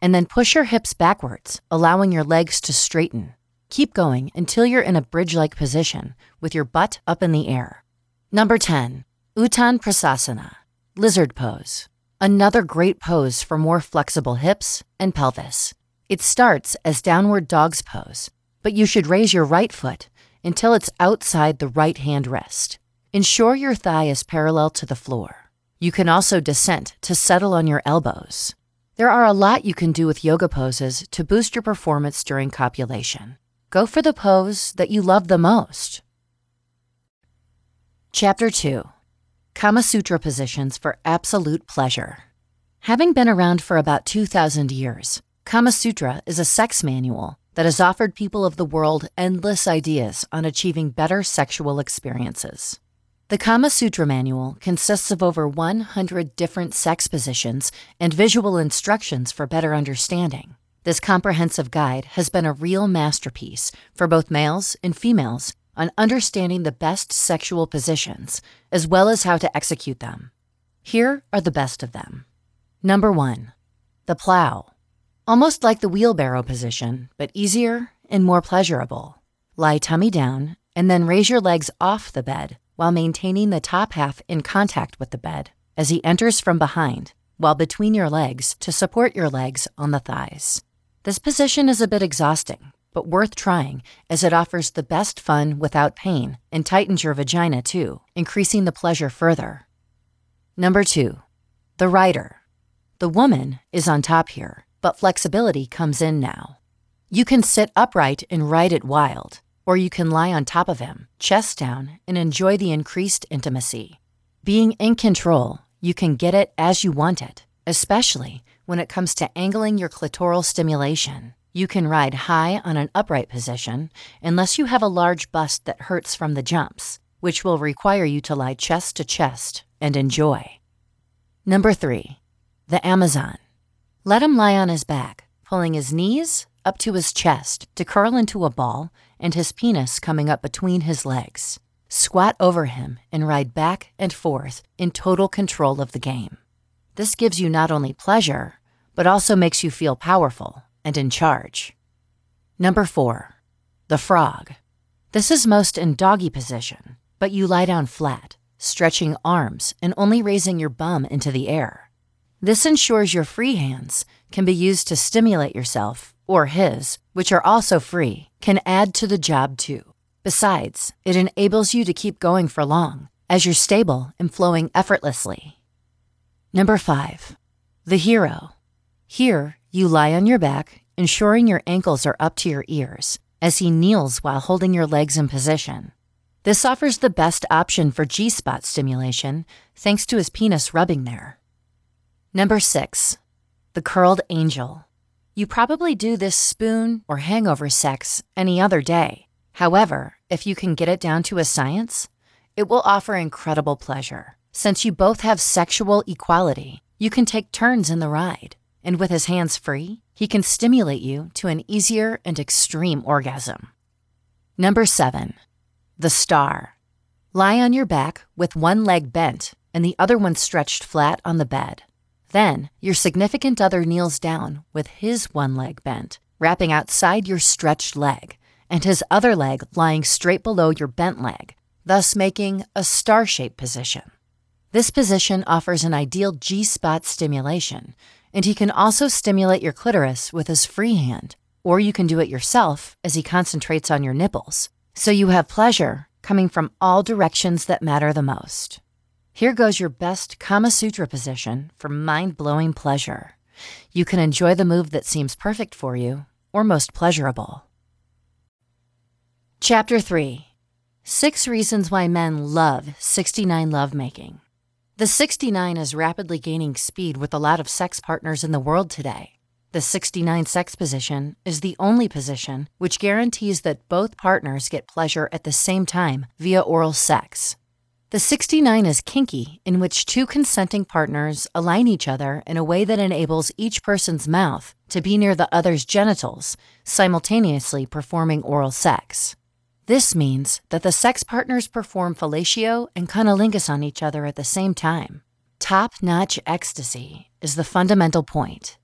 and then push your hips backwards, allowing your legs to straighten. Keep going until you're in a bridge-like position with your butt up in the air. Number 10, Uttan Prasasana, lizard pose. Another great pose for more flexible hips and pelvis. It starts as downward dog's pose, but you should raise your right foot until it's outside the right hand rest. Ensure your thigh is parallel to the floor. You can also descent to settle on your elbows. There are a lot you can do with yoga poses to boost your performance during copulation. Go for the pose that you love the most. Chapter 2, Kama Sutra positions for absolute pleasure. Having been around for about 2,000 years, Kama Sutra is a sex manual that has offered people of the world endless ideas on achieving better sexual experiences. The Kama Sutra manual consists of over 100 different sex positions and visual instructions for better understanding. This comprehensive guide has been a real masterpiece for both males and females on understanding the best sexual positions, as well as how to execute them. Here are the best of them. Number 1, the plow. Almost like the wheelbarrow position, but easier and more pleasurable. Lie tummy down and then raise your legs off the bed while maintaining the top half in contact with the bed as he enters from behind, while between your legs to support your legs on the thighs. This position is a bit exhausting, but worth trying as it offers the best fun without pain and tightens your vagina too, increasing the pleasure further. Number 2, the rider. The woman is on top here, but flexibility comes in now. You can sit upright and ride it wild, or you can lie on top of him, chest down, and enjoy the increased intimacy. Being in control, you can get it as you want it, especially when it comes to angling your clitoral stimulation. You can ride high on an upright position unless you have a large bust that hurts from the jumps, which will require you to lie chest to chest and enjoy. Number 3, the Amazon. Let him lie on his back, pulling his knees up to his chest to curl into a ball and his penis coming up between his legs. Squat over him and ride back and forth in total control of the game. This gives you not only pleasure, but also makes you feel powerful and in charge. Number 4, the frog. This is most in doggy position, but you lie down flat, stretching arms and only raising your bum into the air. This ensures your free hands can be used to stimulate yourself, or his, which are also free, can add to the job too. Besides, it enables you to keep going for long, as you're stable and flowing effortlessly. Number 5, the hero. Here, you lie on your back, ensuring your ankles are up to your ears, as he kneels while holding your legs in position. This offers the best option for G-spot stimulation, thanks to his penis rubbing there. Number 6, the curled angel. You probably do this spoon or hangover sex any other day. However, if you can get it down to a science, it will offer incredible pleasure. Since you both have sexual equality, you can take turns in the ride, and with his hands free, he can stimulate you to an easier and extreme orgasm. Number 7, the star. Lie on your back with one leg bent and the other one stretched flat on the bed. Then, your significant other kneels down with his one leg bent, wrapping outside your stretched leg, and his other leg lying straight below your bent leg, thus making a star-shaped position. This position offers an ideal G-spot stimulation, and he can also stimulate your clitoris with his free hand, or you can do it yourself as he concentrates on your nipples, so you have pleasure coming from all directions that matter the most. Here goes your best Kama Sutra position for mind-blowing pleasure. You can enjoy the move that seems perfect for you, or most pleasurable. Chapter 3, 6 Reasons Why Men Love 69 Lovemaking. The 69 is rapidly gaining speed with a lot of sex partners in the world today. The 69 sex position is the only position which guarantees that both partners get pleasure at the same time via oral sex. The 69 is kinky, in which 2 consenting partners align each other in a way that enables each person's mouth to be near the other's genitals, simultaneously performing oral sex. This means that the sex partners perform fellatio and cunnilingus on each other at the same time. Top-notch ecstasy is the fundamental point.